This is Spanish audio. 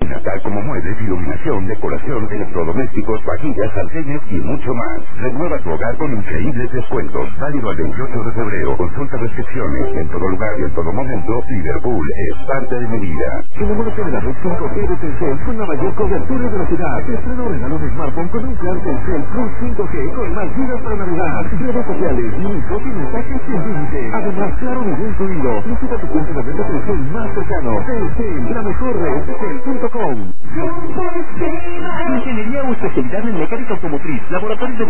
oficina, tal como muebles, iluminación, decoración, electrodomésticos, vajillas, sartenes y mucho más. Renueva tu hogar con increíbles descuentos. Válido al 28 de febrero. Consulta restricciones. En todo lugar y en todo momento, Liverpool es parte de mi vida. Enamórate de la red 5G de Telcel con la mayor cobertura de velocidad. Estreno regalo de smartphone con un plan Telcel Plus 5G con más gigas para Navidad. Redes sociales, minutos y mensajes sin límite. Además, claro, ningún incluido. Visita tu cuenta de red de Telcel más cercano. Telcel, la mejor red, Telcel.com. Ingeniería o especialidad en mecánica automotriz, laboratorios de